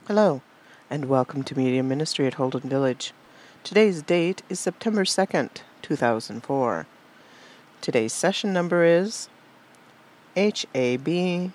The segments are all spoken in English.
Hello, and welcome to Media Ministry at Holden Village. Today's date is September 2nd, 2004. Today's session number is HAB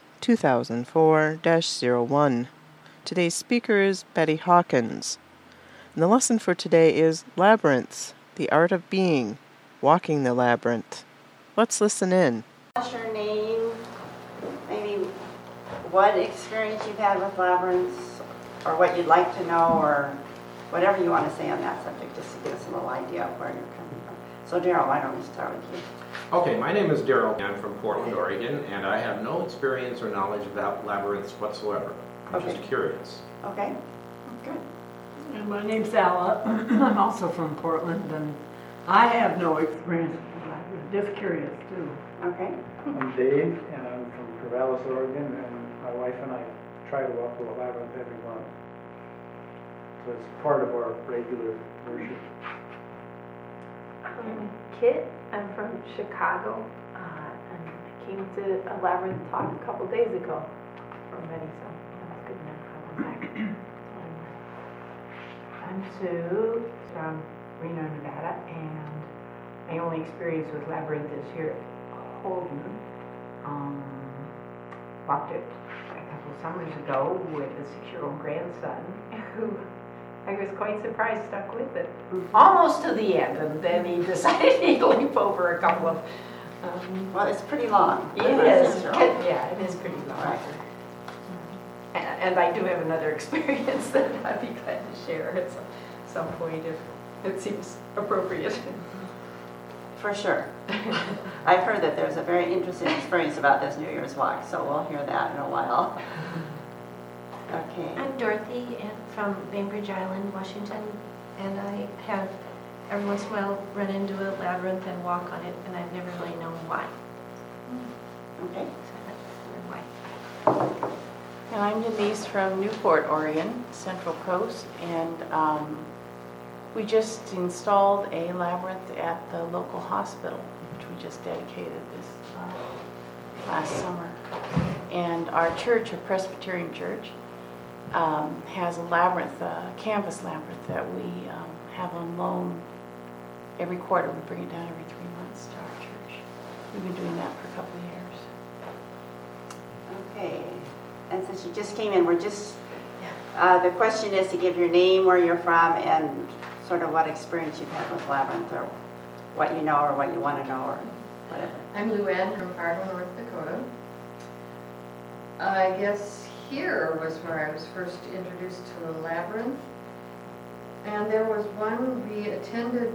2004-01. Today's speaker is Betty Hawkins. And the lesson for today is Labyrinths, the Art of Being, Walking the Labyrinth. Let's listen in. What's your name? Maybe what experience you've had with labyrinths, or what you'd like to know, or whatever you want to say on that subject, just to give us a little idea of where you're coming from. So Daryl, why don't we start with you? Okay, my name is Daryl. I'm from Portland, Oregon, and I have no experience or knowledge about labyrinths whatsoever. I'm just curious. Okay, good. And my name's Alla. I'm also from Portland, and I have no experience with labyrinth. Just curious, too. Okay. I'm Dave, and I'm from Corvallis, Oregon, and my wife and I try to walk the labyrinth every month. So it's part of our regular worship. I'm Kit. I'm from Chicago, and I came to a labyrinth talk a couple days ago from Betty, so that was good enough. I went back. I'm Sue from Reno, Nevada, and my only experience with labyrinth is here at Holden. Walked it a couple summers ago with a 6-year-old grandson who I was quite surprised stuck with it almost to the end, and then he decided he'd leap over a couple of. Well, it's pretty long. It is. Yeah, it is pretty long. Right. And I do have another experience that I'd be glad to share at some point if it seems appropriate. For sure. I've heard that there's a very interesting experience about this New Year's walk, so we'll hear that in a while. Okay. I'm Dorothy from Bainbridge Island, Washington, and I have every once in a while run into a labyrinth and walk on it, and I've never really known why. Okay. So that's why. And I'm Denise from Newport, Oregon, Central Coast, and we just installed a labyrinth at the local hospital, which we just dedicated this last summer. And our church, a Presbyterian church, has a labyrinth, a canvas labyrinth that we have on loan every quarter. We bring it down every 3 months to our church. We've been doing that for a couple of years. Okay. And since you just came in, the question is to give your name, where you're from, and sort of what experience you've had with labyrinth, or what you know, or what you want to know, or whatever. I'm Luann from Fargo, North Dakota. I guess here was where I was first introduced to the labyrinth. And there was one we attended,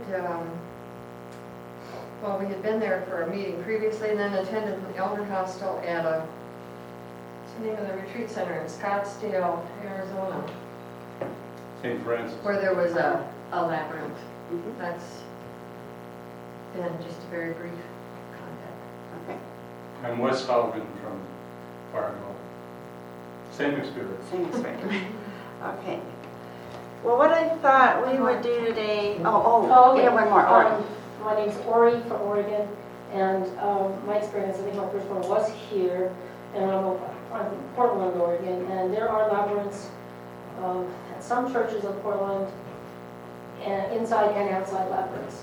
we had been there for a meeting previously, and then attended an elder hostel at what's the name of the retreat center in Scottsdale, Arizona. St. Francis. Where there was a labyrinth. Mm-hmm. That's been just a very brief contact. Okay. I'm Wes Haugen from Fargo. Same experience. Same experience. Okay. Well, what I thought we would do today. We have one more. Ori. My name's Ori from Oregon, and my experience, I think my first one was here, and I'm from Portland, Oregon, and there are labyrinths at some churches in Portland, and inside and outside labyrinths.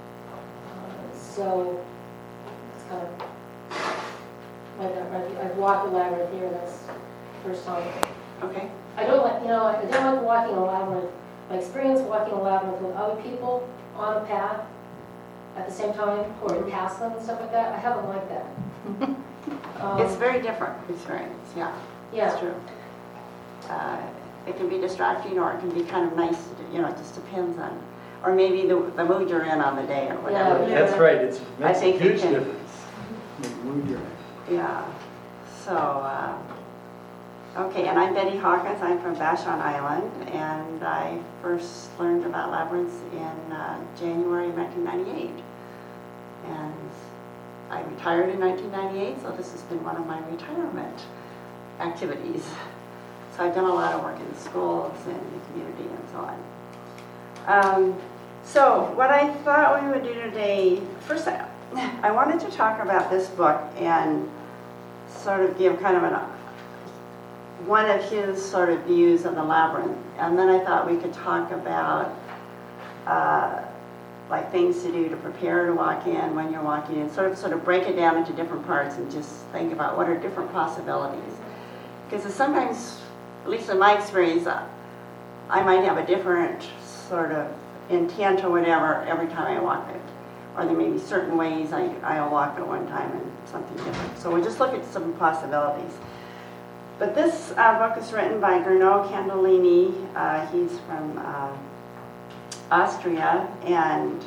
So it's kind of like I've walked a labyrinth here. That's the first time. Okay. I don't like walking a labyrinth. My experience walking a labyrinth with other people on a path at the same time, or to pass them and stuff like that, I haven't liked that. It's a very different experience, yeah. Yeah. It's true. It can be distracting, or it can be kind of nice, it just depends on, or maybe the mood you're in on the day, or whatever. Yeah. That's right. It makes a think huge difference. The mood you're in. Yeah. So, okay, and I'm Betty Hawkins. I'm from Vashon Island, and I first learned about labyrinths in January 1998. And I retired in 1998, so this has been one of my retirement activities. So I've done a lot of work in schools and the community and so on. So what I thought we would do today, first I wanted to talk about this book and sort of give kind of one of his sort of views of the labyrinth. And then I thought we could talk about like things to do to prepare to walk in, when you're walking in, sort of break it down into different parts and just think about what are different possibilities. Because sometimes, at least in my experience, I might have a different sort of intent or whatever every time I walk it. Or there may be certain ways I'll walk at one time and something different. So we'll just look at some possibilities. But this book is written by Gernot Candelini. He's from Austria, and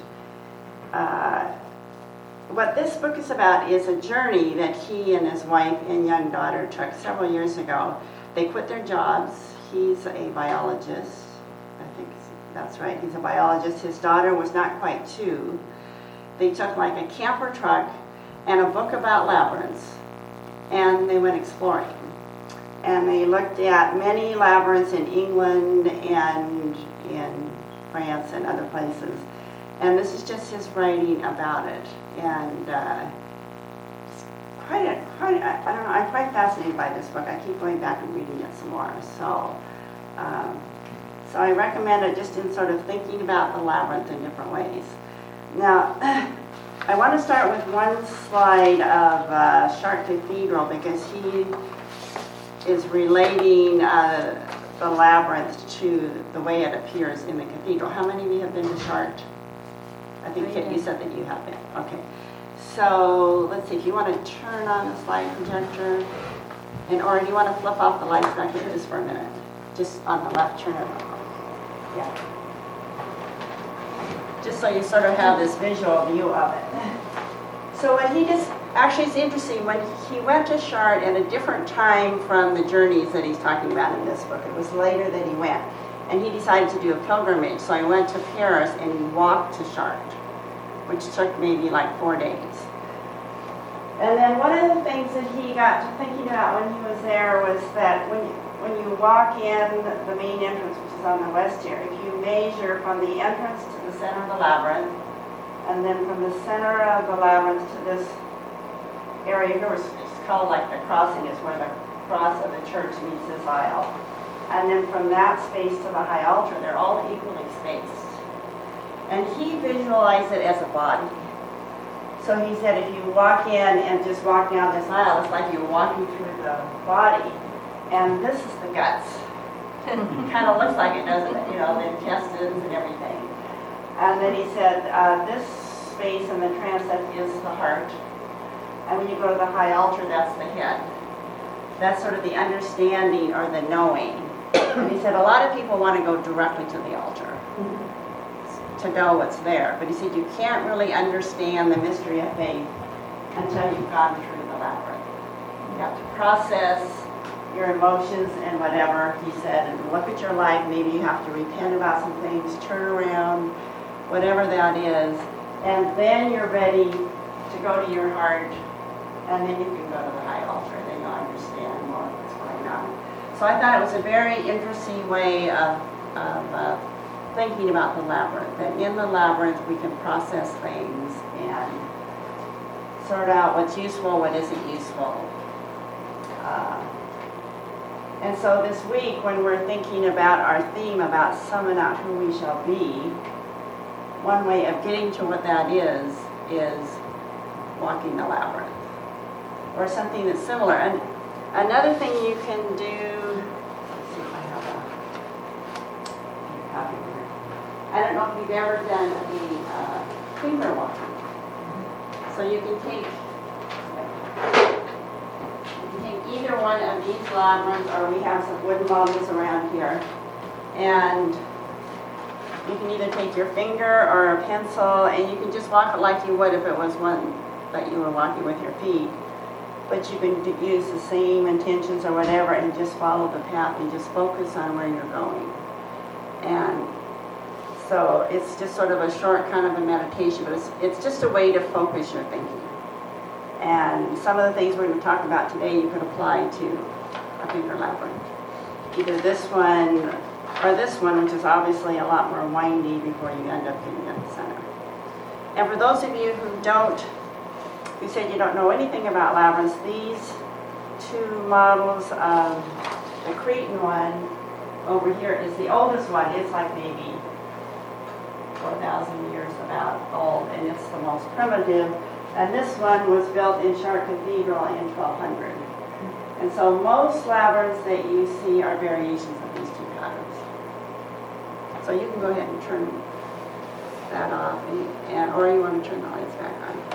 what this book is about is a journey that he and his wife and young daughter took several years ago. They quit their jobs. He's a biologist. I think that's right. He's a biologist. His daughter was not quite 2. They took like a camper truck and a book about labyrinths, and they went exploring. And they looked at many labyrinths in England and in France and other places. And this is just his writing about it. And it's I'm quite fascinated by this book. I keep going back and reading it some more. So I recommend it just in sort of thinking about the labyrinth in different ways. Now, I want to start with one slide of Chartres Cathedral, because he is relating the labyrinth to the way it appears in the cathedral. How many of you have been to Chartres? I think Kit, you said that you have been. Okay. So let's see, if you want to turn on the slide projector, or do you want to flip off the lights back here just for a minute? Just on the left, turn it on. Yeah. Just so you sort of have this visual view of it. So what he just, actually it's interesting, when he went to Chartres at a different time from the journeys that he's talking about in this book. It was later that he went. And he decided to do a pilgrimage. So he went to Paris and he walked to Chartres, which took maybe like 4 days. And then one of the things that he got to thinking about when he was there was that when you walk in the main entrance, which is on the west here, if you measure from the entrance to the center of the labyrinth, and then from the center of the labyrinth to this area here, it's called like the crossing, is where the cross of the church meets this aisle. And then from that space to the high altar, they're all equally spaced. And he visualized it as a body. So he said if you walk in and just walk down this aisle, it's like you're walking through the body. And this is the guts. It kind of looks like it, doesn't it? You know, the intestines and everything. And then he said this space in the transept is the heart. And when you go to the high altar, that's the head. That's sort of the understanding or the knowing. And he said a lot of people want to go directly to the altar to know what's there. But he said you can't really understand the mystery of faith until you've gone through the labyrinth. You have to process your emotions and whatever, he said, and look at your life. Maybe you have to repent about some things, turn around, whatever that is. And then you're ready to go to your heart, and then you can go to the high altar. Then you'll understand more what's going on. So I thought it was a very interesting way of thinking about the labyrinth. That in the labyrinth we can process things and sort out what's useful, what isn't useful. And so this week, when we're thinking about our theme about summon out who we shall be, one way of getting to what that is walking the labyrinth, or something that's similar. And another thing you can do, let's see if I have a copy here. I don't know if you've ever done the finger walking. So you can take either one of these labyrinths, or we have some wooden models around here, and you can either take your finger or a pencil, and you can just walk it like you would if it was one that you were walking with your feet. But you can use the same intentions or whatever and just follow the path and just focus on where you're going. And so it's just sort of a short kind of a meditation, but it's just a way to focus your thinking. And some of the things we're going to talk about today you could apply to a finger labyrinth. Either this one or this one, which is obviously a lot more windy before you end up getting at the center. And for those of you who said you don't know anything about labyrinths, these two models of the The Cretan one over here is the oldest one. It's like maybe 4,000 years about old, and it's the most primitive. And this one was built in Chartres Cathedral in 1200. And so most labyrinths that you see are variations of these two patterns. So you can go ahead and turn that off, or you want to turn the lights back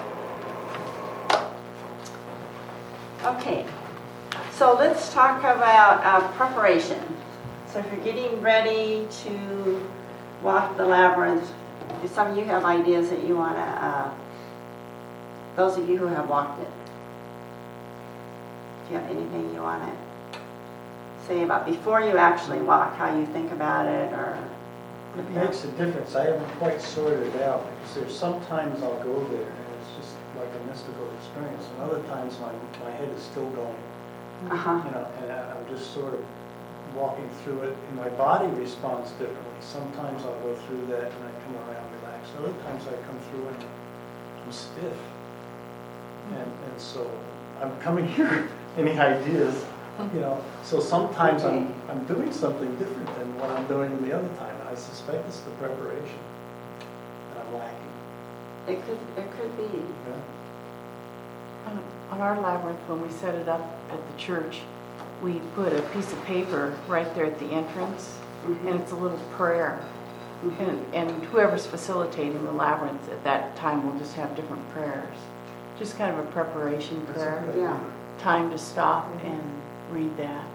on. Okay, so let's talk about preparation. So if you're getting ready to walk the labyrinth, do some of you have ideas that you want to, those of you who have walked it, do you have anything you want to say about before you actually walk, how you think about it, or? It makes a difference. I haven't quite sorted it out because there's sometimes I'll go there and it's just like a mystical experience, and other times my head is still going. You know, and I'm just sort of walking through it, and my body responds differently. Sometimes I'll go through that and I come around relaxed. Other times I come through and I'm stiff. And so I'm coming here. Any ideas? You know, so sometimes I'm doing something different than what I'm doing the other time. I suspect it's the preparation that I'm lacking. It could be. Yeah. On our labyrinth, when we set it up at the church, we put a piece of paper right there at the entrance, and it's a little prayer. And whoever's facilitating the labyrinth at that time will just have different prayers. Just kind of a preparation prayer. Yeah. Time to stop and read that.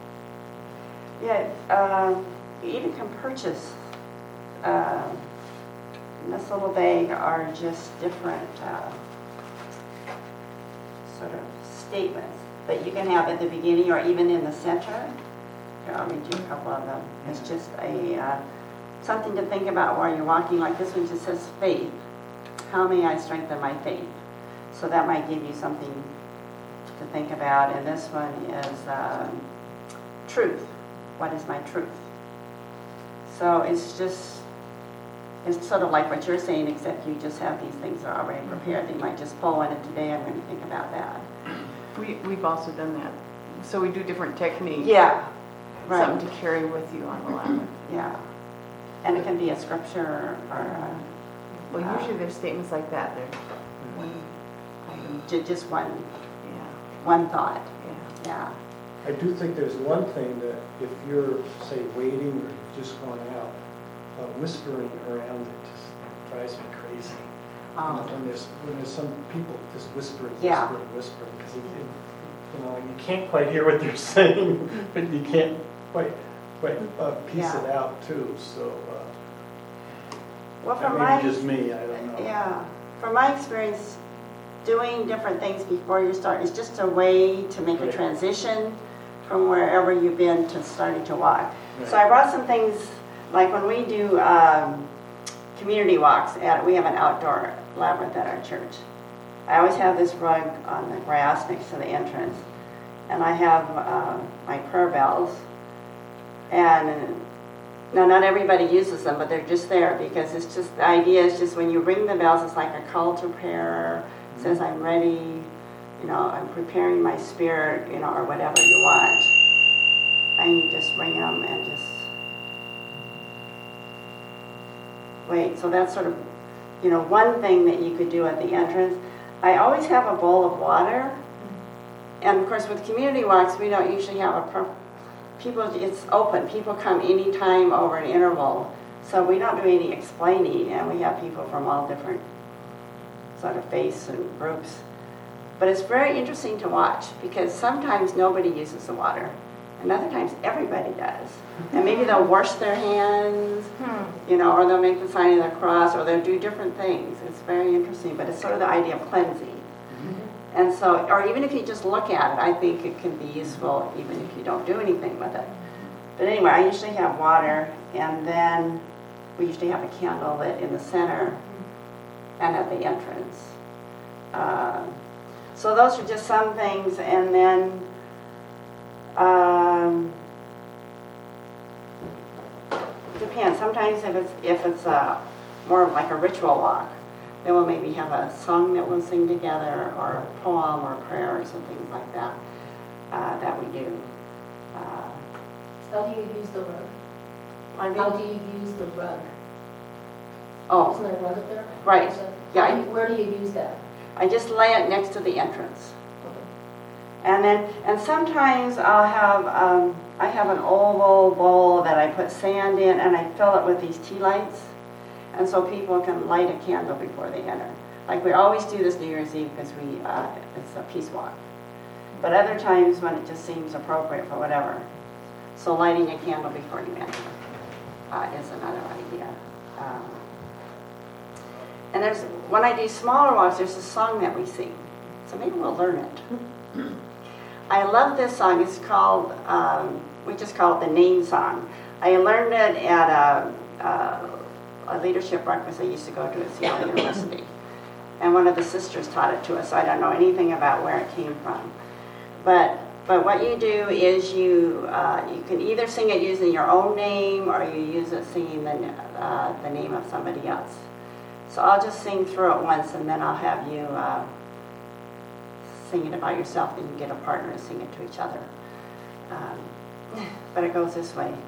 Yeah, you even can purchase in this little bag are just different sort of statements that you can have at the beginning or even in the center. Here, I'll read you a couple of them. It's just a something to think about while you're walking. Like this one just says faith. How may I strengthen my faith? So that might give you something to think about. And this one is truth. What is my truth? So it's sort of like what you're saying, except you just have these things that are already prepared. They might just pull one, and today I'm going to think about that. We've also done that. So we do different techniques. Yeah, right. Something to carry with you on the labyrinth. Yeah. And it can be a scripture or well, usually there's statements like that. There's one item. Just one. Yeah. One thought. Yeah. I do think there's one thing that if you're, say, waiting or you've just gone out, whispering around it just drives me crazy. When there's some people just whispering, because you know, you can't quite hear what they're saying, but you can't quite piece it out too. So well, that may be just me. I don't know. Yeah, from my experience, doing different things before you start is just a way to make a transition from wherever you've been to starting to walk. Right. So I brought some things, like when we do community walks, we have an outdoor labyrinth at our church. I always have this rug on the grass next to the entrance, and I have my prayer bells. And now not everybody uses them, but they're just there because it's just, the idea is just when you ring the bells, it's like a call to prayer. It says I'm ready, you know, I'm preparing my spirit, you know, or whatever you want. And you just ring them and just wait. So that's sort of, you know, one thing that you could do at the entrance. I always have a bowl of water. And of course with community walks, we don't usually have it's open. People come anytime over an interval. So we don't do any explaining, and we have people from all different sort of faiths and groups. But it's very interesting to watch because sometimes nobody uses the water, and other times everybody does. And maybe they'll wash their hands, you know, or they'll make the sign of the cross, or they'll do different things. It's very interesting, but it's sort of the idea of cleansing. And so, or even if you just look at it, I think it can be useful even if you don't do anything with it. But anyway, I usually have water, and then we usually have a candle lit in the center and at the entrance. So those are just some things, and then depends. Sometimes if it's more of like a ritual walk, then we'll maybe have a song that we'll sing together, or a poem or prayers and things like that that we do. How do you use the rug? Pardon How me? do you use the rug? Oh, Isn't there a rug up there? right. Yeah, Where do you use that? I just lay it next to the entrance. And sometimes I'll have, I have an oval bowl that I put sand in and I fill it with these tea lights. And so people can light a candle before they enter. Like we always do this New Year's Eve because it's a peace walk. But other times when it just seems appropriate for whatever. So lighting a candle before you enter is another idea. And when I do smaller walks, there's a song that we sing. So maybe we'll learn it. I love this song. It's called, we just call it the name song. I learned it at a leadership breakfast I used to go to at Seattle University. And one of the sisters taught it to us, so I don't know anything about where it came from. But what you do is you can either sing it using your own name or you use it singing the name of somebody else. So I'll just sing through it once and then I'll have you sing it about yourself, and you get a partner and sing it to each other. But it goes this way.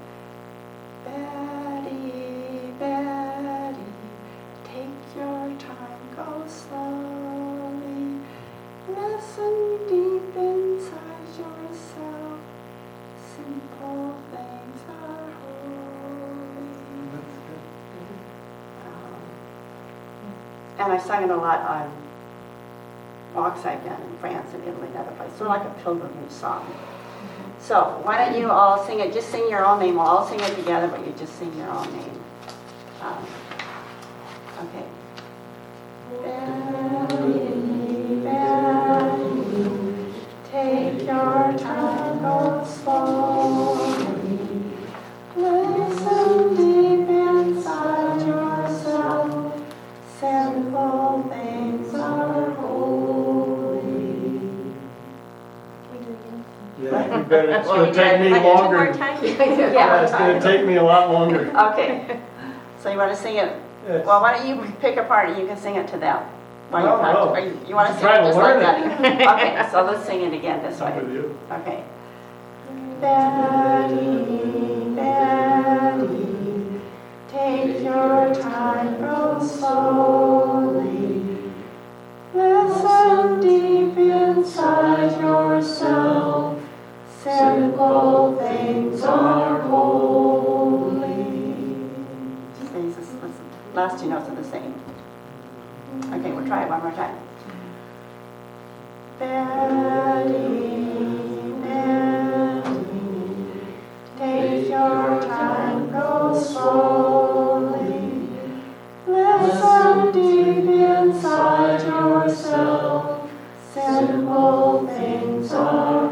Betty, Betty, take your time, go slowly. Listen deep inside yourself. Simple things are holy. And I sung it a lot on walks I've done in France and Italy and other places. Sort of like a pilgrimage song. So why don't you all sing it? Just sing your own name. We'll all sing it together, but you just sing your own name. Okay. Betty, Betty, take your time, go slowly. Listen deep inside yourself. Simple things are holy. Yeah, you better, it's gonna take me longer. Yeah, it's gonna take me a lot longer. Okay. So you want to sing it? Yes. Well, why don't you pick a part and you can sing it to them? While No, you practice. no. Or you want to I'm sing it trying to just like learn that? Okay, so let's sing it again this I'm way. with you. Okay. Betty, Betty, take your time, go slowly. Listen deep inside yourself. Simple things are holy. Last two notes are the same. Okay, we'll try it one more time. Betty, Betty, take your time, go slowly. Listen deep inside yourself. Simple things are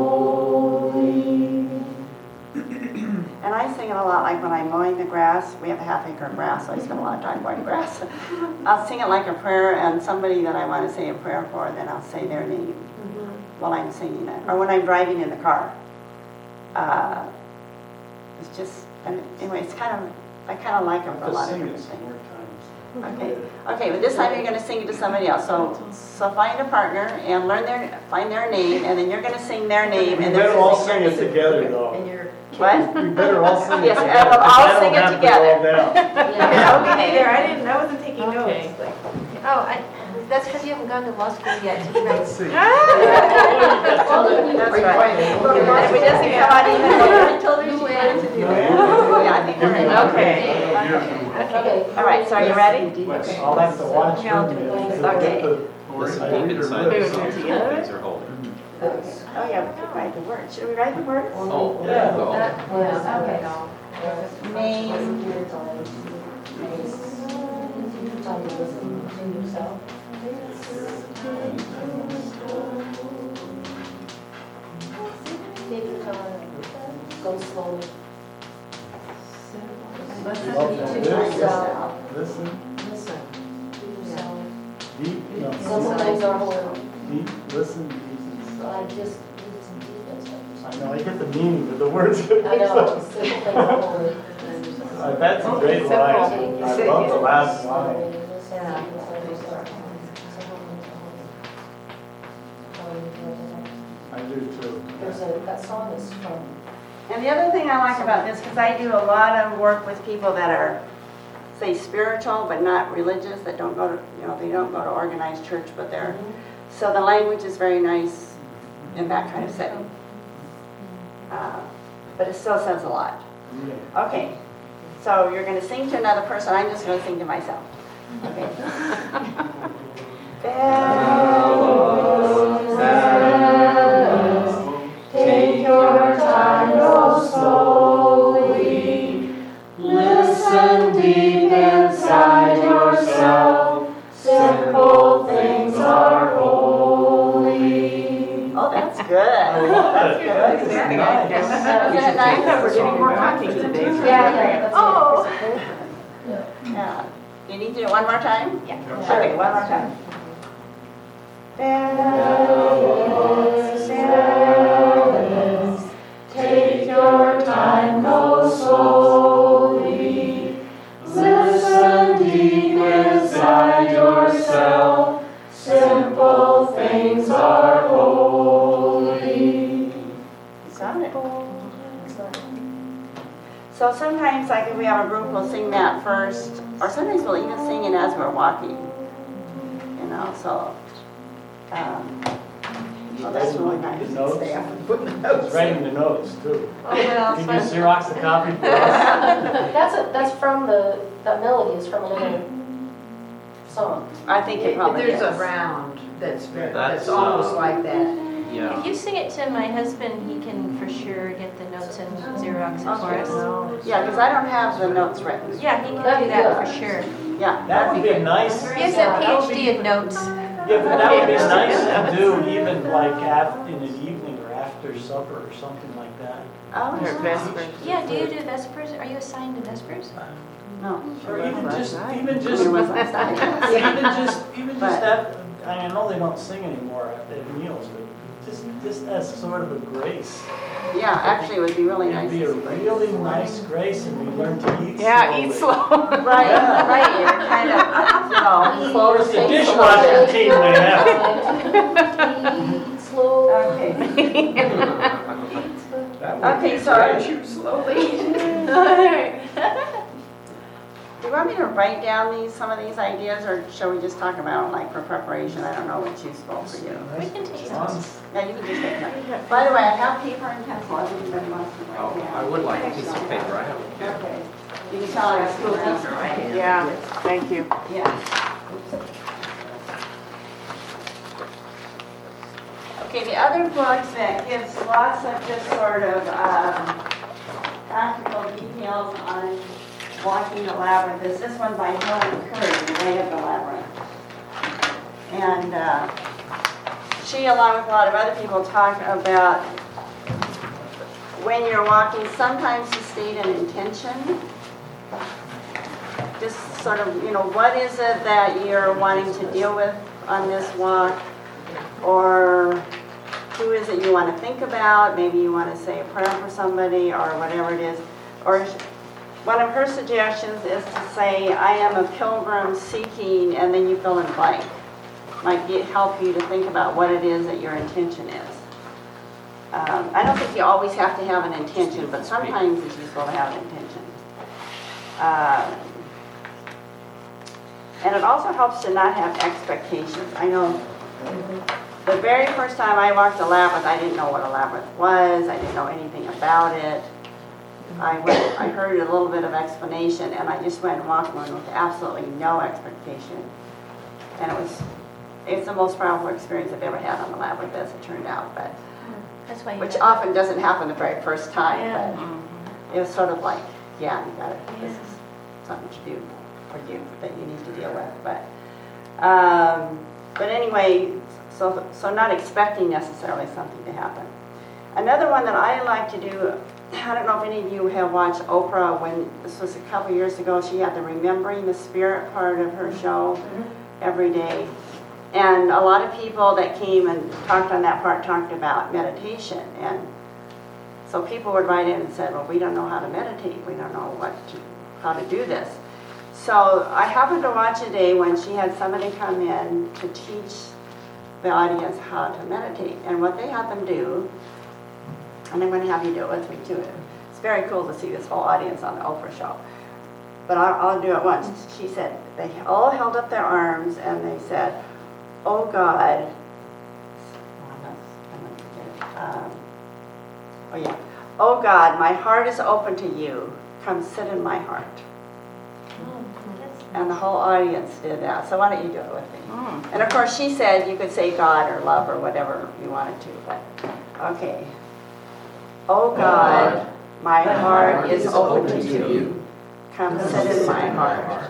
holy. And I sing it a lot like when I'm mowing the grass. We have a half-acre of grass, so I spend a lot of time mowing grass. I'll sing it like a prayer, and somebody that I want to say a prayer for, then I'll say their name while I'm singing it. Or when I'm driving in the car. It's just, anyway, it's kind of, I kind of like it for a lot of Sing it different some things. more times. Okay, but this time you're going to sing it to somebody else. So find a partner and find their name, and then you're going to sing their name. We And better then all sing it together, though. And you're What? We better all sing it Yes, together. we'll all because I sing don't it have together. all down. okay. I wasn't taking Okay. notes. Like, Oh, that's because you haven't gone to law school yet. Let's see. That's right. If it doesn't come out even though I told her she wanted to do it. Yeah, I think we're in. Okay. All right, so are you ready? I'll have to watch Yeah, I'll them. do If it. they Okay. get the words Listen I deep read or inside lips. yourself. Simple things are holy. Oh, yeah, we could write the words. Should we write the words? Oh, there you go. Name. Go slowly. listen Love to that. yourself. Listen, Listen. deep, no, Simple things are holy. deep, listen, deep I inside. just, use some details. I know, I get the meaning, but the words. I know, simple things are holy. That's a great line. I love the last line. I do too. That song is from And the other thing I like about this, because I do a lot of work with people that are, say, spiritual but not religious, that don't go to, they don't go to organized church, but they're, so the language is very nice in that kind of setting. But it still says a lot. Okay, so you're going to sing to another person. I'm just going to sing to myself. Okay. Bells, bells, take your time, go slowly. Listen deep inside yourself. Simple things are holy. Oh, that's good. That's good. That's nice. Isn't it nice that we're getting more talking today? Yeah. Oh. Yeah. You need to do it one more time? Yeah. Okay, one more time. Bells, bells, take your time, go slowly. Listen deep inside yourself. Simple things are holy. Got it. So sometimes, like if we have a group, we'll sing that first, or sometimes we'll even sing it as we're walking. So. Oh, that's really nice. The notes. Stay up and put the notes. He's writing the notes too. Oh, well, Can you Xerox the copy for us? that's from that melody is from another song. I think it probably There's is. a round that's That's, almost like that. Yeah. If you sing it to my husband, he can for sure get the notes and Xerox it for us. Yeah, because I don't have the notes written. Yeah, he can That'd do be that good. for sure. Yeah. That would be a nice. He has a PhD of notes. Yeah, but that would be nice to do even like in the evening or after supper or something like that. Oh, Or Vespers. Yeah, do you do Vespers? Are you assigned to Vespers? no. Or even just It was last night. even just that. I know they don't sing anymore at meals, but just as sort of a grace. Yeah, actually, it would be really nice. It'd be a really nice grace, and we learn to eat Yeah, slowly. eat slow. Right, right. You're kind of, Slow It's the dishwashing team they have. Eat slow. Okay. Okay, so Chew slowly. do you want me to write down some of these ideas, or shall we just talk about them like for preparation? I don't know what's useful for you. We can take Fun. notes. Yeah, you can just take notes. By the way, I have paper and pencil. Everybody wants to write down. I would like a piece of paper. I have a pen. Okay. You can tell I'm a school teacher, right? Yeah, thank you. Yeah. Okay, the other book that gives lots of just sort of practical details on walking the labyrinth is this one by Helen Curry, The Way of the Labyrinth. And she, along with a lot of other people, talk about when you're walking, sometimes to state an intention. Just sort of, what is it that you're wanting to deal with on this walk? Or who is it you want to think about? Maybe you want to say a prayer for somebody or whatever it is. Or one of her suggestions is to say, I am a pilgrim seeking, and then you fill in blank. Might help you to think about what it is that your intention is. I don't think you always have to have an intention, but sometimes it's useful to have an intention. And it also helps to not have expectations. I know the very first time I walked the labyrinth, I didn't know what a labyrinth was. I didn't know anything about it. I heard a little bit of explanation, and I just went and walked one with absolutely no expectation. And it's the most powerful experience I've ever had on the labyrinth, as it turned out. But That's why you which have- often doesn't happen the very first time. Yeah. But it was sort of like, yeah, you got it. This is something to do for you that you need to deal with. But anyway, so not expecting necessarily something to happen. Another one that I like to do, I don't know if any of you have watched Oprah. When this was a couple years ago, she had the Remembering the Spirit part of her show every day. And a lot of people that came and talked on that part talked about meditation. And so people would write in and said, well, we don't know how to meditate. We don't know how to do this. So I happened to watch a day when she had somebody come in to teach the audience how to meditate. And what they had them do And I'm going to have you do it with me too. It's very cool to see this whole audience on the Oprah show. But I'll do it once. She said, they all held up their arms and they said, "Oh God," "Oh God, my heart is open to you. Come sit in my heart." And the whole audience did that. So why don't you do it with me? And of course she said you could say God or love or whatever you wanted to. But okay. "Oh God, my heart is open to you. Come sit in my heart."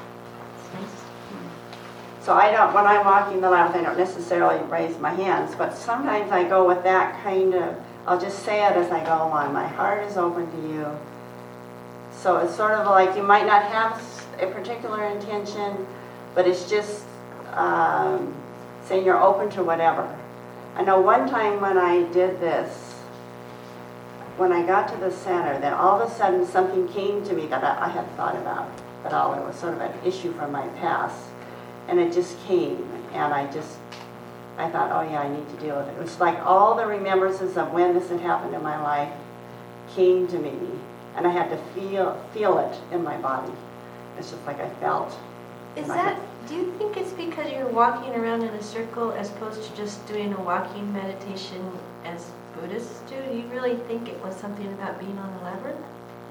So I don't, when I'm walking the labyrinth, I don't necessarily raise my hands, but sometimes I go with that kind of, I'll just say it as I go along. My heart is open to you. So it's sort of like you might not have a particular intention, but it's just saying you're open to whatever. I know one time when I did this, when I got to the center, then all of a sudden something came to me that I had thought about at all. It was sort of an issue from my past. And it just came, and I thought, oh yeah, I need to deal with it. It was like all the remembrances of when this had happened in my life came to me, and I had to feel it in my body. It's just like I felt. Do you think it's because you're walking around in a circle as opposed to just doing a walking meditation as Buddhists do? Do you really think it was something about being on the labyrinth?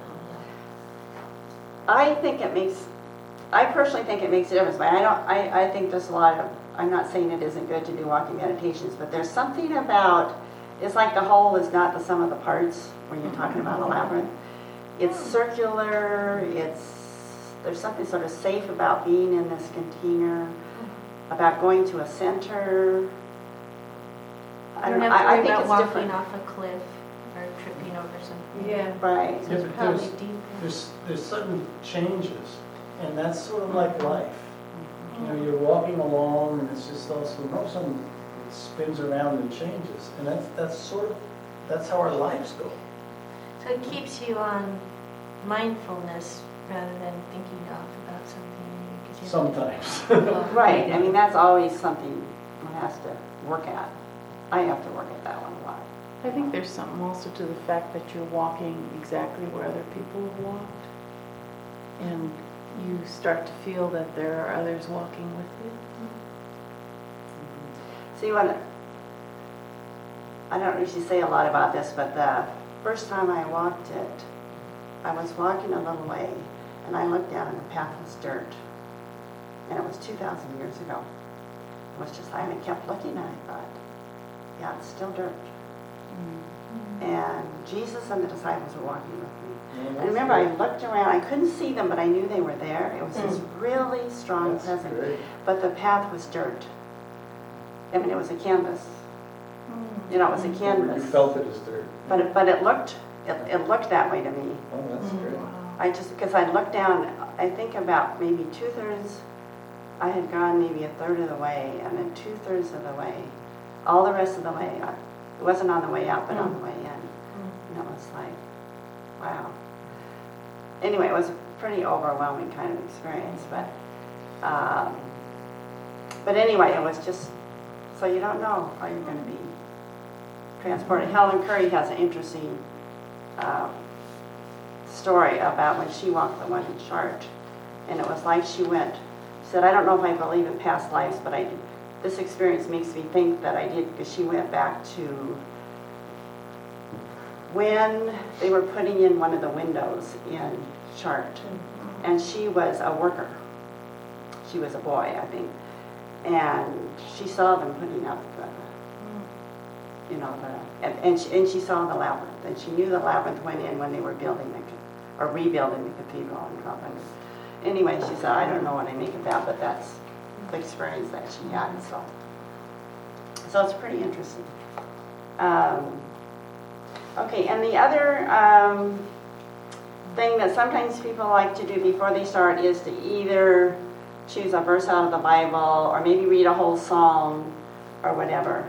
I personally think it makes a difference, but I think there's a lot of, I'm not saying it isn't good to do walking meditations, but there's something about, it's like the whole is not the sum of the parts when you're talking about a labyrinth. It's circular, there's something sort of safe about being in this container, about going to a center. I don't have to worry think about it's walking different. off a cliff or tripping over something. Yeah. Right. So Yeah, it's but probably deeper. there's sudden changes, and that's sort of like life. You know, you're walking along, and it's just all of a sudden it spins around and changes, and that's how our lives go. So it keeps you on mindfulness rather than thinking off about something. 'Cause you- Sometimes. Right, I mean, that's always something one has to work at. I have to work at that one a lot. I think there's something also to the fact that you're walking exactly where other people have walked. And you start to feel that there are others walking with you. So I don't usually say a lot about this, but the first time I walked it, I was walking a little way, and I looked down and the path was dirt. And it was 2,000 years ago. It was just, I kept looking and I thought, yeah, it's still dirt. And Jesus and the disciples were walking with me. I remember I looked around, I couldn't see them, but I knew they were there. It was this really strong presence. Great. But the path was dirt. I mean, it was a canvas. You know, it was a You canvas. felt it as dirt. But it looked that way to me. Oh, that's great. Because I looked down, I think about maybe 2/3, I had gone maybe 1/3 of the way, and then 2/3 of the way, all the rest of the way, it wasn't on the way out, but on the way in. And it was like, wow. Anyway, it was a pretty overwhelming kind of experience, but anyway, it was just, so you don't know how you're going to be transported. Helen Curry has an interesting story about when she walked the one in Chartres, and it was like she said, I don't know if I believe in past lives, but this experience makes me think that I did, because she went back to when they were putting in one of the windows in Chartres, and she was a worker. She was a boy, I think, and she saw them putting up and she saw the labyrinth, and she knew the labyrinth went in when they were rebuilding the cathedral in Dublin. Anyway, she said, I don't know what I make of that, but that's the experience that she had. So it's pretty interesting. Okay, and the other thing that sometimes people like to do before they start is to either choose a verse out of the Bible or maybe read a whole psalm or whatever.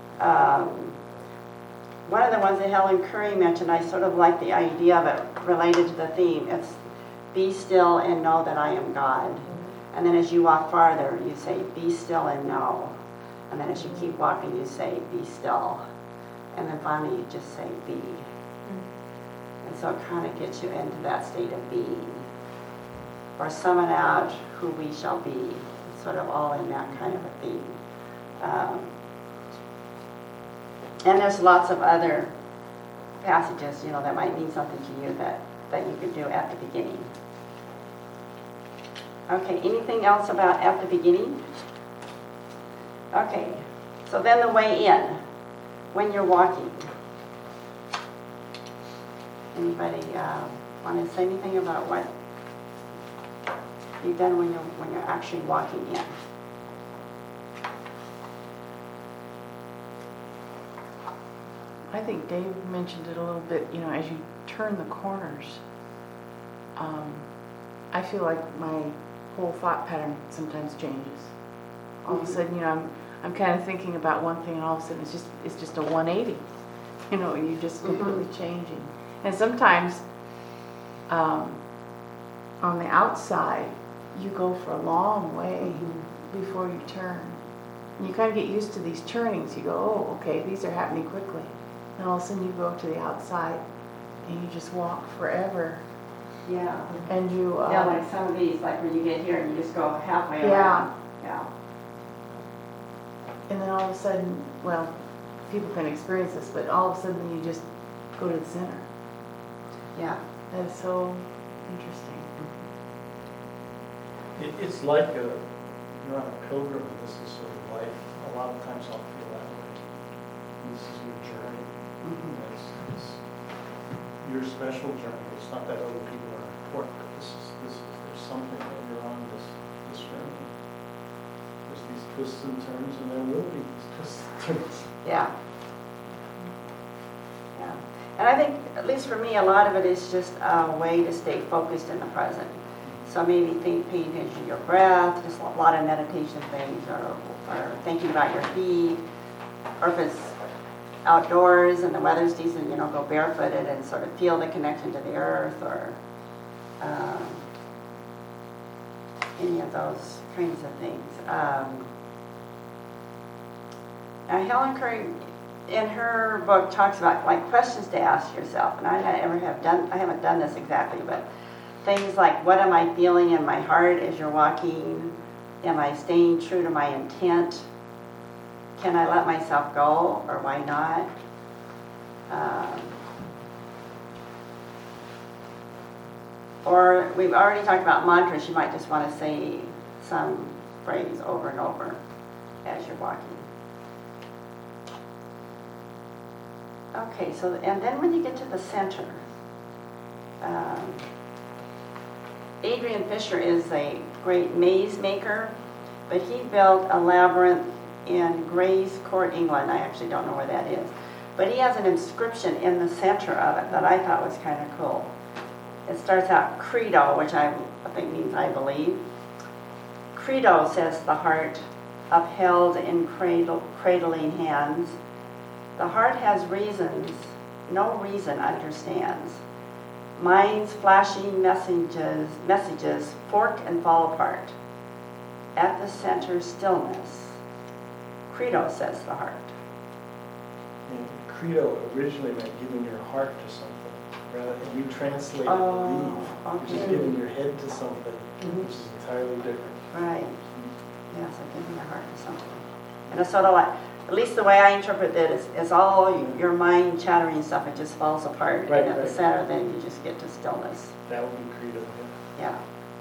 One of the ones that Helen Curry mentioned, I sort of like the idea of it related to the theme. It's be still and know that I am God. And then as you walk farther, you say, be still and know. And then as you keep walking, you say, be still. and then finally you just say be. And so it kind of gets you into that state of being. Or summon out who we shall be. It's sort of all in that kind of a theme. And there's lots of other passages, that might mean something to you that you could do at the beginning. Okay, anything else about at the beginning? Okay, so then the way in, when you're walking. Anybody want to say anything about what you've done when you're actually walking in? I think Dave mentioned it a little bit, as you turn the corners, I feel like my whole thought pattern sometimes changes. All of a sudden, I'm kind of thinking about one thing, and all of a sudden it's just a 180. You're just completely changing. And sometimes on the outside, you go for a long way before you turn. And you kind of get used to these turnings. You go, oh, okay, these are happening quickly. And all of a sudden you go to the outside and you just walk forever. Yeah. And you... like some of these, like when you get here and you just go halfway around. Yeah. And then all of a sudden, well, people can experience this, but all of a sudden you just go to the center. Yeah. That is so interesting. It's like you're on a pilgrim, and this is sort of life. A lot of times I'll feel that way. This is your journey. It's your special journey. It's not that other people are important, but there's something that you're on this journey. There's these twists and turns, and there will be these twists and turns. Yeah. Yeah. And I think, at least for me, a lot of it is just a way to stay focused in the present. So maybe paying attention to your breath, just a lot of meditation things, or thinking about your feet, or if it's outdoors and the weather's decent, go barefooted and sort of feel the connection to the earth, or any of those kinds of things. Now Helen Curry, in her book, talks about like questions to ask yourself, and I haven't done this exactly, but things like, what am I feeling in my heart as you're walking? Am I staying true to my intent? Can I let myself go, or why not? Or we've already talked about mantras. You might just want to say some phrase over and over as you're walking. Okay, so, and then when you get to the center, Adrian Fisher is a great maze maker, but he built a labyrinth in Gray's Court, England. I actually don't know where that is. But he has an inscription in the center of it that I thought was kind of cool. It starts out Credo, which I think means I believe. Credo, says the heart, upheld in cradling hands. The heart has reasons, no reason understands. Minds flashing messages fork and fall apart. At the center, stillness. Credo, says the heart. And credo originally meant giving your heart to something. Rather, and you translate believe. Okay. You're just giving your head to something, which is entirely different. Right. Yeah, so giving your heart to something. And it's sort of like, at least the way I interpret it is all your mind chattering stuff, it just falls apart. Right, and at right. the center, then you just get to stillness. That would be credo. Yeah.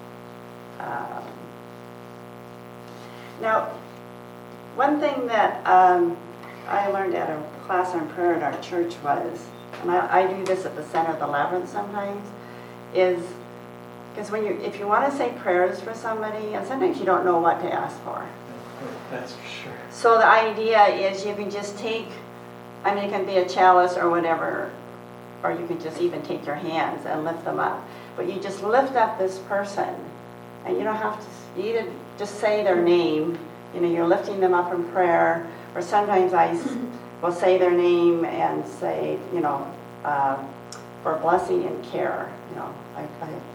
Now, one thing that I learned at a class on prayer at our church was, and I do this at the center of the labyrinth sometimes, is because if you want to say prayers for somebody, and sometimes you don't know what to ask for. That's for sure. So the idea is you can just take, it can be a chalice or whatever, or you can just even take your hands and lift them up. But you just lift up this person, and you don't have to, you either just say their name, you're lifting them up in prayer, or sometimes I will say their name and say, for blessing and care, I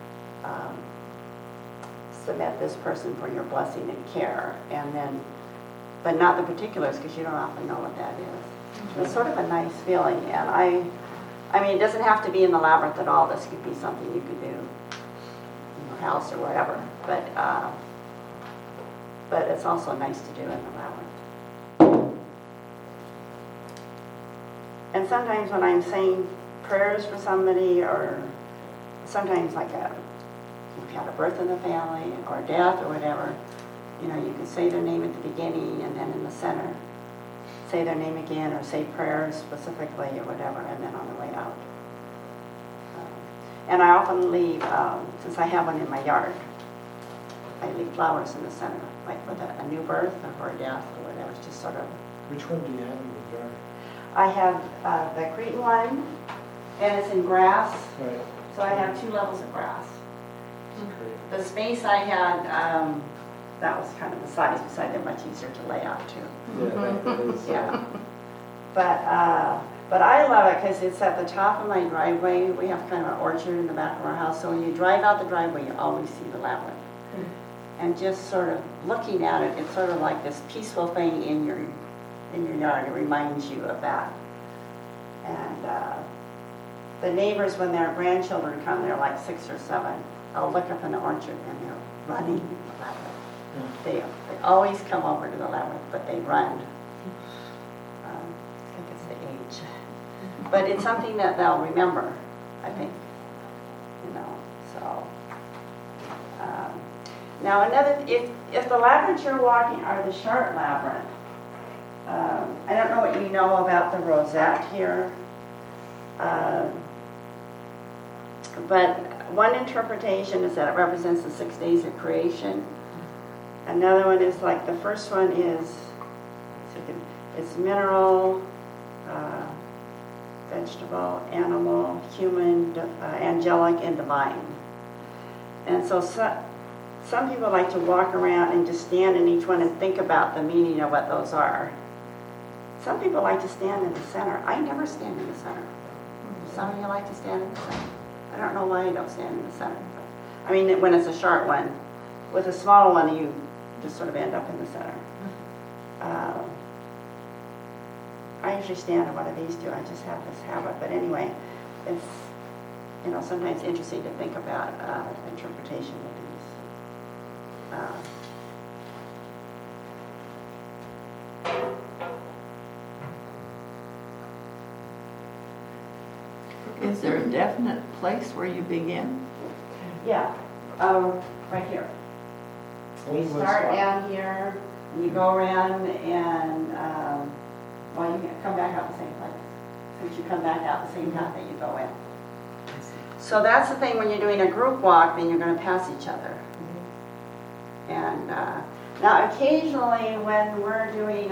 submit this person for your blessing and care, and then, but not the particulars, because you don't often know what that is. It's sort of a nice feeling, and I mean, it doesn't have to be in the labyrinth at all. This could be something you could do in your house or wherever. But it's also nice to do in the labyrinth. And sometimes when I'm saying prayers for somebody, or sometimes like you've had a birth in the family or death or whatever, you know, you can say their name at the beginning and then in the center, say their name again or say prayers specifically or whatever, and then on the way out. And I often leave, since I have one in my yard, I leave flowers in the center, like with a new birth or for a death or whatever. It's just sort of. Which one do you have in the jar? I have the Cretan one, and it's in grass. Right. So I have 2 levels of grass. Great. The space I had, that was kind of the size, besides they're much easier to lay out too. Yeah, that is. Yeah. But I love it because it's at the top of my driveway. We have kind of an orchard in the back of our house, so when you drive out the driveway, you always see the labyrinth. And just sort of looking at it, it's sort of like this peaceful thing in your yard. It reminds you of that. And the neighbors, when their grandchildren come, they're like 6 or 7. I'll look up in the orchard and they're running the labyrinth. They always come over to the labyrinth, but they run. I think it's the age. But it's something that they'll remember, I think. You know, so. Now another, if the labyrinths you're walking are the Chartres labyrinth, I don't know what you know about the rosette here, but one interpretation is that it represents the 6 days of creation. Another one is like, the first one is, it's mineral, vegetable, animal, human, angelic, and divine. And so some people like to walk around and just stand in each one and think about the meaning of what those are. Some people like to stand in the center. I never stand in the center. Some of you like to stand in the center. I don't know why you don't stand in the center. I mean, when it's a Chartres one. With a small one, you just sort of end up in the center. I usually stand in one of these two. I just have this habit. But anyway, it's, you know, sometimes interesting to think about interpretation of these. Is there a definite place where you begin? Yeah, right here. We start down here, and you go around, and well, you come back out the same place. Since you come back out the same path that you go in. So that's the thing, when you're doing a group walk, then you're going to pass each other. And now occasionally when we're doing,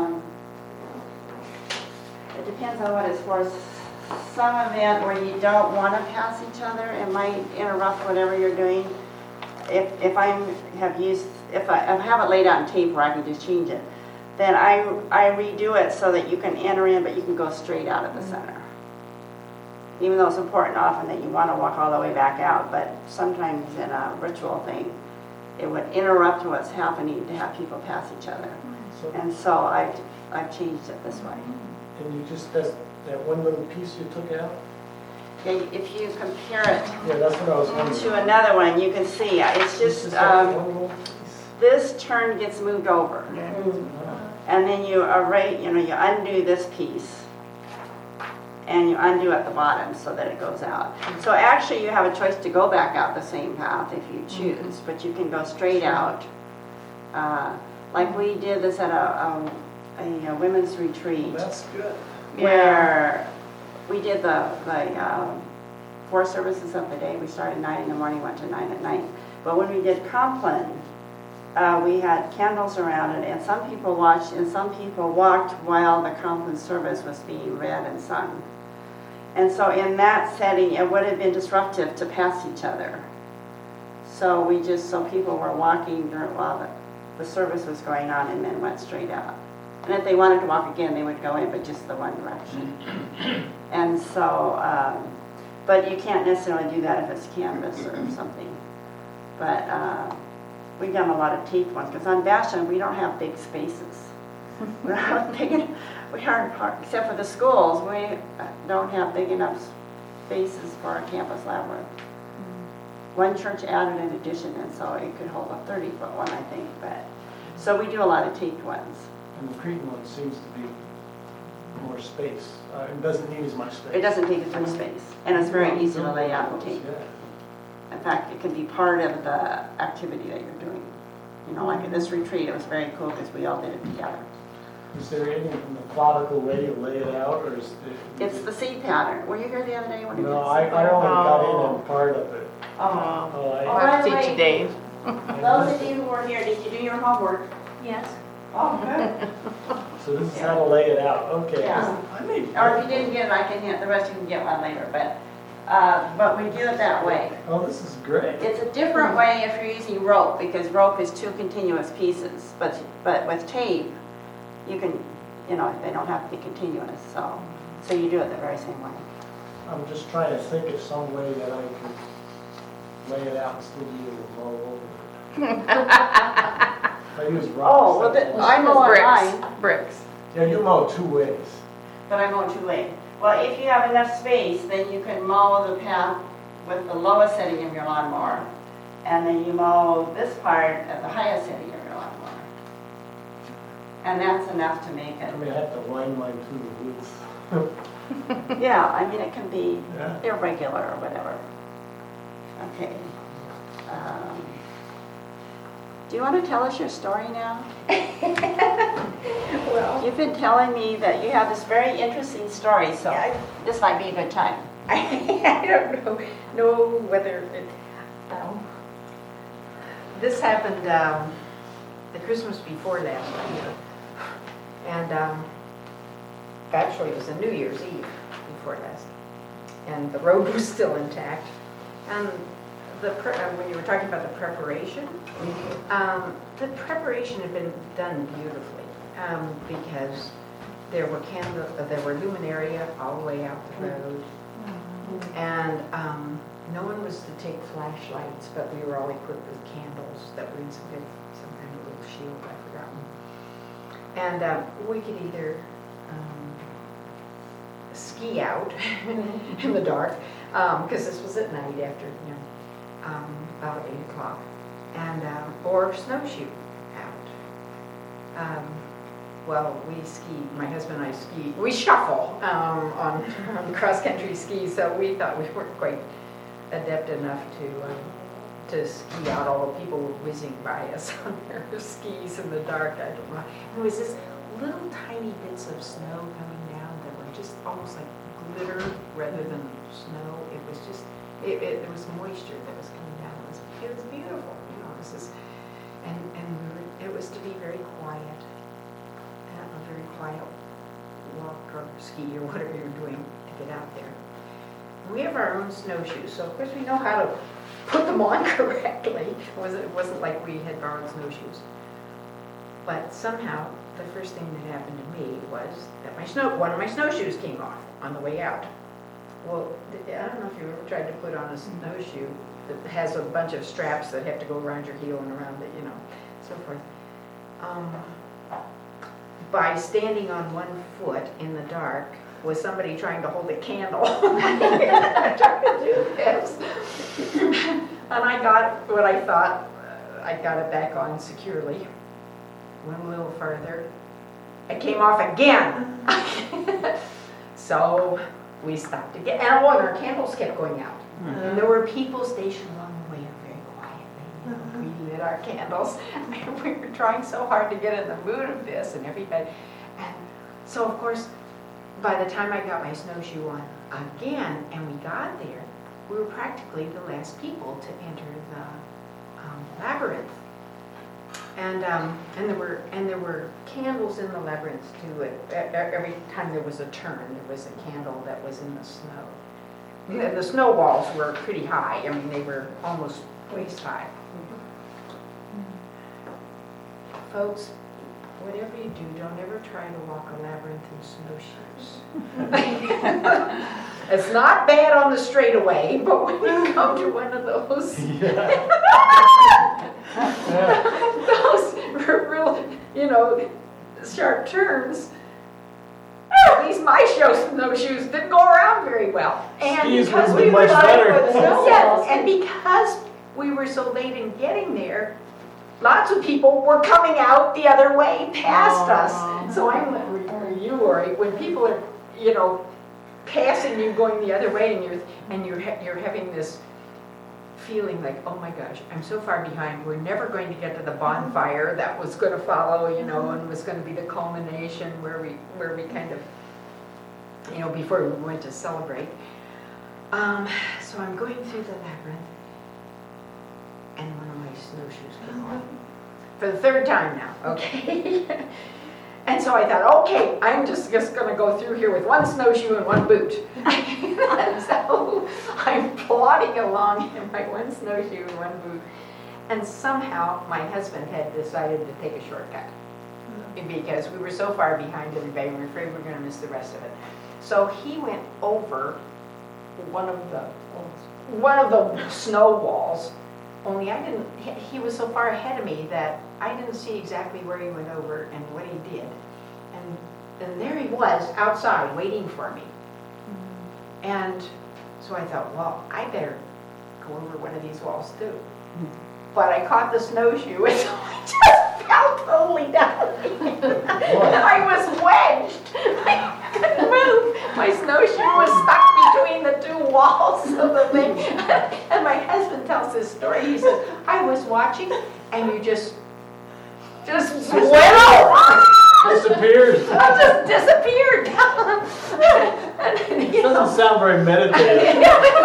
it depends on what it's for, some event where you don't want to pass each other, it might interrupt whatever you're doing. If I have it laid out in tape where I can just change it, then I redo it so that you can enter in, but you can go straight out of the center. Even though it's important often that you want to walk all the way back out, but sometimes in a ritual thing, it would interrupt what's happening to have people pass each other. And so I've changed it this way. And you just, that one little piece you took out? Yeah, if you compare it Yeah, that's what I was wondering. to another one, you can see, it's just, one little piece? this turn gets moved over. And then you erase, you undo this piece. And you undo at the bottom so that it goes out. So actually you have a choice to go back out the same path if you choose, but you can go straight out. Like we did this at a women's retreat. That's good. Where we did the 4 services of the day. We started at 9 in the morning, went to 9 at night. But when we did Compline, we had candles around it, and some people watched and some people walked while the Compline service was being read and sung. And so in that setting, it would have been disruptive to pass each other. So people were walking while the service was going on and then went straight out. And if they wanted to walk again, they would go in, but just the one direction. And so, but you can't necessarily do that if it's canvas or something. But we've done a lot of taped ones, because on Vashon, we don't have big spaces. We're not big enough, we aren't, except for the schools, we don't have big enough spaces for a campus labyrinth. One church added an addition, and so it could hold a 30-foot one, I think, but, so we do a lot of taped ones. And the Cretan one seems to be more space. It doesn't need as much space. It doesn't take as much space, and it's very easy to lay out and tape. In fact, it can be part of the activity that you're doing. You know, like at this retreat, it was very cool because we all did it together. Is there any methodical way to lay it out, or is it? It's the seed pattern. Were you here the other day when we did No, the I seed pattern? only got in on part of it. Oh. I'll have to teach you, Dave. Those of you who were here, did you do your homework? Yes. Oh, good. So this is how to lay it out. Okay. Yeah. I mean, Or if you didn't get it, I can get, the rest you can get one later, but we do it that way. oh, this is great. It's a different way if you're using rope, because rope is 2 continuous pieces, but with tape, you can, you know, they don't have to be continuous, so you do it the very same way. I'm just trying to think of some way that I could lay it out and still be able to mow over it. I use rocks. Oh, well, I mow on mine, Bricks. Yeah, you mow 2 ways. but I mow 2 ways. Well, if you have enough space, then you can mow the path with the lowest setting of your lawnmower, and then you mow this part at the highest setting of your lawnmower. And that's enough to make I it. mean, I have to wind mine through the woods. Yeah, I mean, it can be Yeah. irregular or whatever. Okay. Do you want to tell us your story now? Well, You've been telling me that you have this very interesting story, so this might be a good time. I don't know whether it, this happened the Christmas before last year. And actually it was a New Year's Eve before last. And the road was still intact. And when you were talking about the preparation had been done beautifully because there were luminaria all the way out the road, and no one was to take flashlights, but we were all equipped with candles that were in some kind of little shield, I've forgotten. And we could either ski out in the dark, because this was at night after, about 8 o'clock, and or snowshoe out. Well, we ski, my husband and I ski, we shuffle on cross-country skis, so we thought we weren't quite adept enough to ski out, although people were whizzing by us on their skis in the dark, I don't know. It was this little tiny bits of snow coming down that were just almost like glitter rather than snow. It was just, there was moisture that was coming down. It was beautiful, it was to be very quiet, a very quiet walk or ski or whatever you're doing to get out there. And we have our own snowshoes, so of course we know how to put them on correctly. It wasn't like we had borrowed snowshoes. But somehow, the first thing that happened to me was that one of my snowshoes came off on the way out. Well, I don't know if you ever tried to put on a snowshoe that has a bunch of straps that have to go around your heel and around it, so forth. By standing on one foot in the dark was somebody trying to hold a candle. I tried to do this. And I got what I thought, I got it back on securely. Went a little further. It came off again. So we stopped again. And our candles kept going out. And there were people stationed along the way very quietly. We lit our candles. And we were trying so hard to get in the mood of this and everything. And so, of course, by the time I got my snowshoe on again and we got there, we were practically the last people to enter the labyrinth. And there were candles in the labyrinth too. Every time there was a turn, there was a candle that was in the snow. The snow walls were pretty high. I mean, they were almost waist high. Folks, whatever you do, don't ever try to walk a labyrinth in snowshoes. It's not bad on the straightaway, but when you come to one of those, those real, sharp turns. At least my snowshoes didn't go around very well. And Skis because would be we were much better. yes, and because we were so late in getting there, lots of people were coming out the other way past us. So I'm where you are when people are, passing you going the other way, and you're having this feeling like, oh my gosh, I'm so far behind. We're never going to get to the bonfire that was going to follow, and was going to be the culmination where we kind of, before we went to celebrate. So I'm going through the labyrinth, and one of my snowshoes came off for the third time now. Okay. And so I thought, okay, I'm just going to go through here with one snowshoe and one boot. And so I'm plodding along in my one snowshoe and one boot. And somehow my husband had decided to take a shortcut because we were so far behind everybody, we were afraid we were going to miss the rest of it. So he went over one of the snow walls. Only he was so far ahead of me that I didn't see exactly where he went over and what he did. And there he was outside waiting for me. And so I thought, well, I better go over one of these walls too. But I caught the snowshoe and so I just fell totally down. I was wedged. I couldn't move. My snowshoe was stuck between the two walls of the thing. And my husband tells this story. He says, I was watching and you just went over. Disappeared. I just disappeared. It doesn't sound very meditative.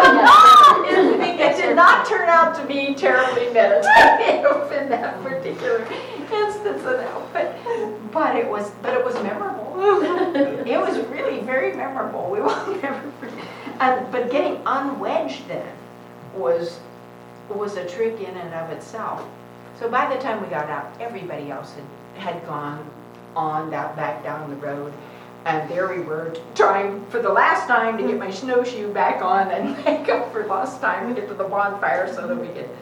It did not turn out to be terribly meditative in that particular instance of that. But it was memorable. It was really very memorable. We will never forget. But getting unwedged then was a trick in and of itself. So by the time we got out, everybody else had gone on back down the road. And there we were trying for the last time to get my snowshoe back on and make up for lost time to get to the bonfire so that we could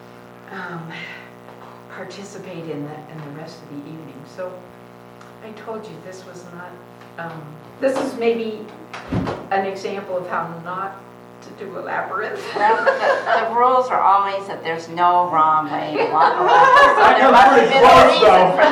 participate in the rest of the evening. So I told you this was not, this is maybe an example of how not to do a labyrinth. Well, the rules are always that there's no wrong way to walk around. So there must have been a reason for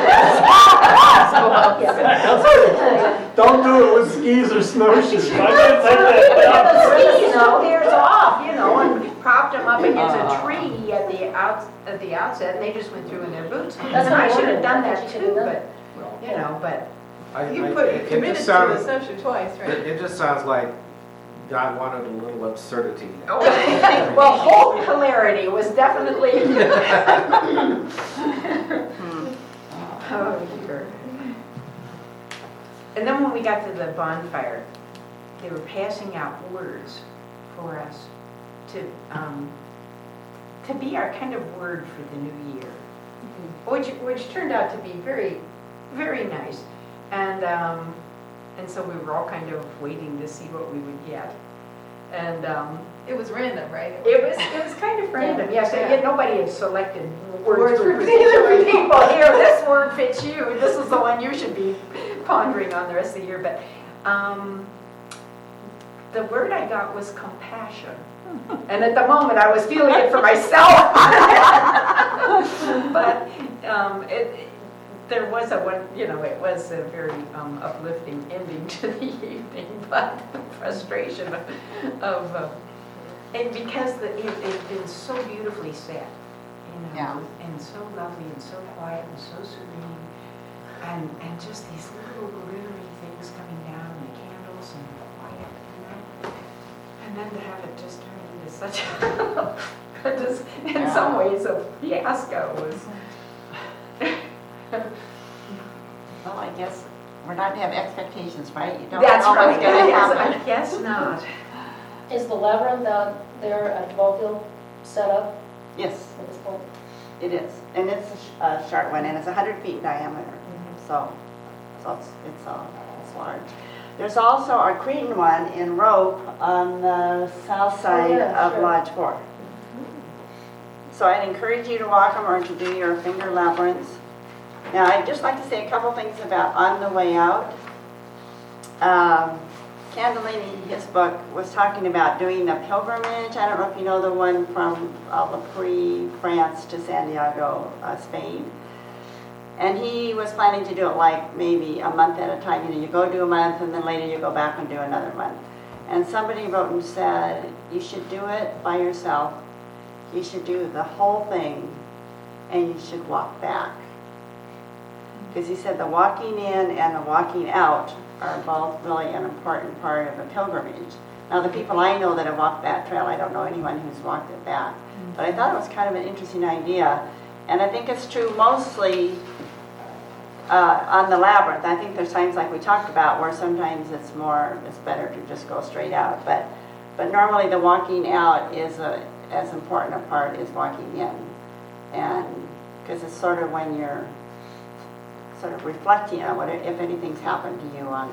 this. Don't do it with skis or snowshoes. I'm gonna take that down. The skis, they're off, and propped them up against a tree at the outset, and they just went through in their boots. I should have done that too, but You committed to the snowshoe twice, right? It just sounds like God wanted a little absurdity. Well, whole hilarity was definitely. Oh, dear. And then when we got to the bonfire, they were passing out words for us to be our kind of word for the new year, which turned out to be very, very nice. And so we were all kind of waiting to see what we would get. And it was random, right? It was kind of random. Yes, nobody had selected words for particular people. Here, this word fits you. This is the one you should be pondering on the rest of the year. But the word I got was compassion. And at the moment, I was feeling it for myself. But there was it was a very uplifting ending to the evening, but the frustration of and because it's been so beautifully set, and so lovely and so quiet and so serene, and just these little glittery things coming down, and the candles and the quiet, and then to have it just turn into such in some ways a fiasco was. Well, I guess we're not to have expectations, right? You don't That's know right. what's going to happen. I guess not. Is the labyrinth out there at the ball field set up Yes, at this point? it is. And it's a short one, and it's 100 feet diameter. So it's large. There's also a Cretan one in rope on the south side of sure. Lodge 4. So I'd encourage you to walk them or to do your finger labyrinths. Now, I'd just like to say a couple things about On the Way Out. Candellini, in his book, was talking about doing the pilgrimage. I don't know if you know the one from Le Puy, France to Santiago, Spain. And he was planning to do it like maybe a month at a time. You know, you go do a month and then later you go back and do another month. And somebody wrote and said, you should do it by yourself. You should do the whole thing and you should walk back. Because he said the walking in and the walking out are both really an important part of a pilgrimage. Now, the people I know that have walked that trail, I don't know anyone who's walked it back. But I thought it was kind of an interesting idea. And I think it's true mostly on the labyrinth. I think there's times like we talked about where sometimes it's better to just go straight out. But normally the walking out is as important a part as walking in. And because it's sort of when you're sort of reflecting on what if anything's happened to you on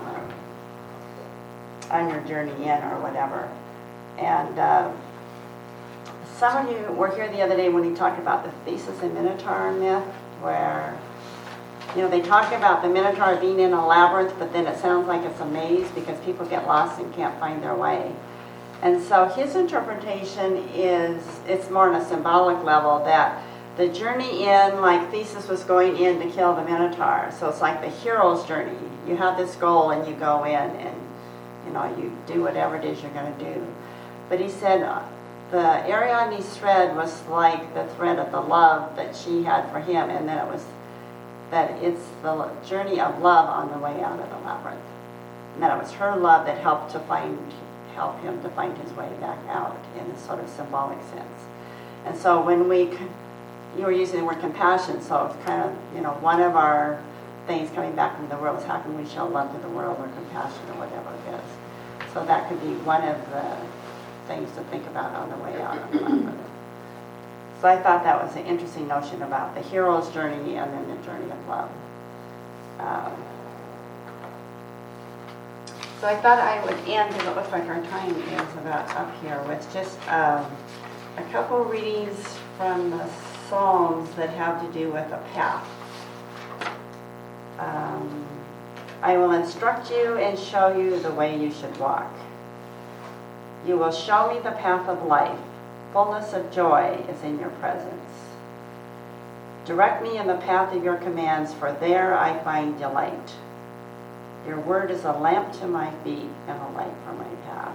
your journey in or whatever. And some of you were here the other day when he talked about the Theseus and Minotaur myth, where they talk about the Minotaur being in a labyrinth, but then it sounds like it's a maze because people get lost and can't find their way. And so his interpretation is, it's more on a symbolic level, that the journey in, like Theseus was going in to kill the Minotaur. So it's like the hero's journey. You have this goal and you go in and, you do whatever it is you're going to do. But he said the Ariadne's thread was like the thread of the love that she had for him, and that it's the journey of love on the way out of the labyrinth. And that it was her love that helped help him to find his way back out in a sort of symbolic sense. And so when you were using the word compassion, so it's kind of, one of our things coming back from the world is how can we show love to the world or compassion or whatever it is. So that could be one of the things to think about on the way out of the labyrinth. So I thought that was an interesting notion about the hero's journey and then the journey of love. So I thought I would end, because it looks like our time is about up here, with just a couple readings from the Psalms that have to do with a path. I will instruct you and show you the way you should walk. You will show me the path of life. Fullness of joy is in your presence. Direct me in the path of your commands, for there I find delight. Your word is a lamp to my feet and a light for my path.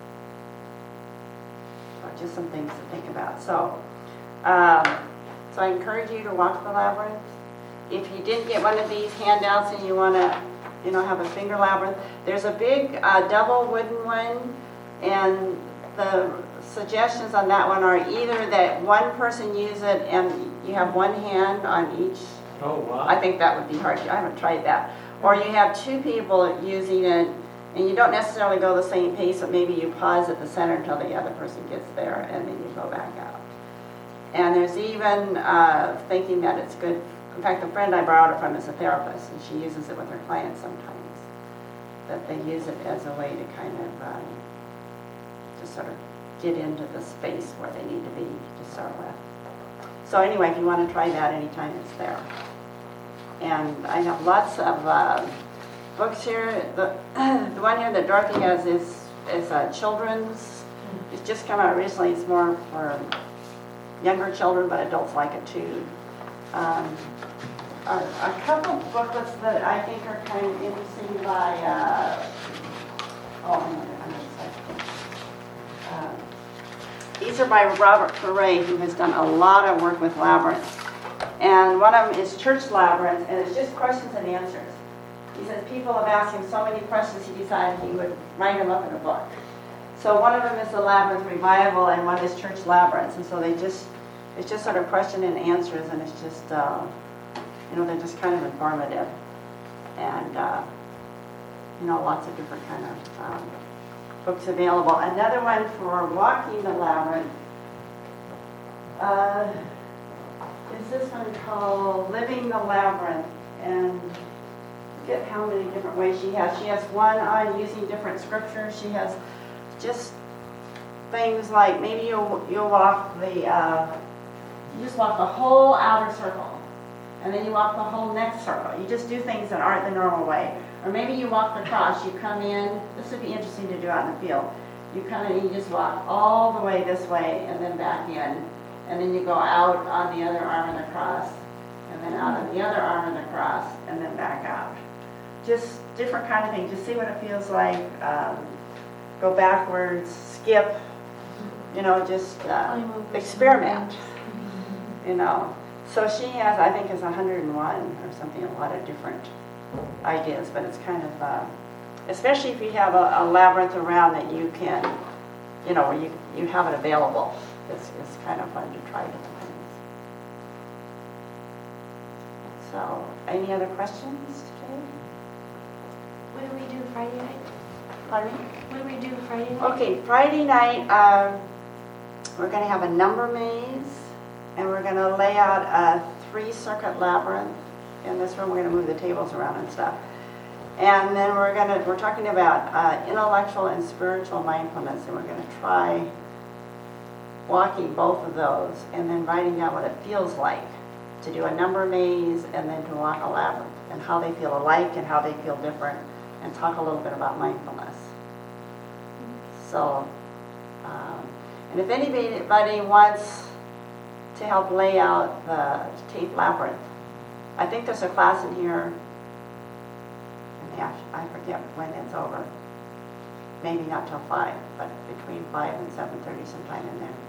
So just some things to think about. So I encourage you to walk the labyrinth. If you didn't get one of these handouts and you want to, have a finger labyrinth, there's a big double wooden one, and the suggestions on that one are either that one person use it and you have one hand on each. Oh, wow. I think that would be hard. I haven't tried that. Or you have two people using it, and you don't necessarily go the same pace, but maybe you pause at the center until the other person gets there, and then you go back out. And there's even thinking that it's good. In fact, the friend I borrowed it from is a therapist, and she uses it with her clients sometimes, that they use it as a way to kind of just sort of get into the space where they need to be to start with. So anyway, if you want to try that anytime, it's there. And I have lots of books here. The one here that Dorothy has is children's. It's just come out recently. It's more for younger children, but adults like it too. A couple booklets that I think are kind of interesting by, these are by Robert Ferre, who has done a lot of work with labyrinths. And one of them is Church Labyrinth, and it's just questions and answers. He says people have asked him so many questions, he decided he would write them up in a book. So one of them is the Labyrinth Revival, and one is Church Labyrinths. And so it's just sort of question and answers, and it's just, they're just kind of informative. And, lots of different kind of books available. Another one for walking the labyrinth is this one called Living the Labyrinth. And forget how many different ways she has. She has one on using different scriptures. She has just things like maybe you'll walk you just walk the whole outer circle. and then you walk the whole next circle. You just do things that aren't the normal way. Or maybe you walk the cross, you come in, this would be interesting to do out in the field. You come in and you just walk all the way this way and then back in. And then you go out on the other arm of the cross, and then out on the other arm of the cross, and then back out. Just different kind of things. Just see what it feels like. Go backwards, skip, just experiment, So she has, I think, is 101 or something, a lot of different ideas, but it's kind of, especially if you have a labyrinth around that you can, where you have it available. It's kind of fun to try different things. So, any other questions today? What do we do Friday night? Pardon me? What do we do Friday night? Okay, Friday night, we're going to have a number maze, and we're going to lay out a 3-circuit labyrinth in this room. We're going to move the tables around and stuff. And then we're talking about intellectual and spiritual mindfulness, and we're going to try walking both of those and then writing down what it feels like to do a number maze and then to walk a labyrinth, and how they feel alike and how they feel different, and talk a little bit about mindfulness. So, and if anybody wants to help lay out the tape labyrinth, I think there's a class in here, and I forget when it's over. Maybe not till 5, but between 5 and 7:30 sometime in there.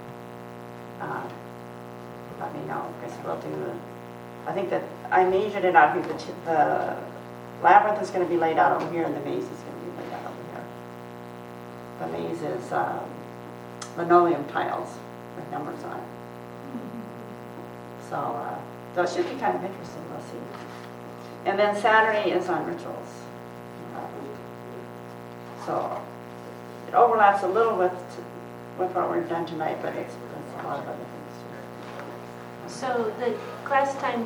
Let me know, because we'll do, I think that I measured it out here, the labyrinth is going to be laid out over here, and the maze is going to be laid out over here. The maze is linoleum tiles with numbers on it. So it should be kind of interesting, we'll see. And then Saturday is on rituals. So it overlaps a little with what we've done tonight, but it's a lot of other things too. So the class time